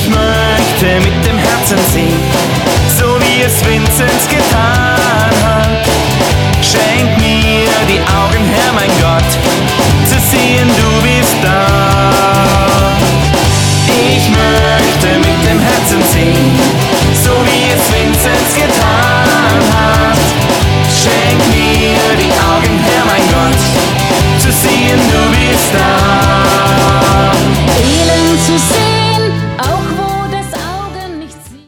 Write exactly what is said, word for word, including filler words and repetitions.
Ich möchte mit dem Herzen singen, so wie es Vinzenz getan.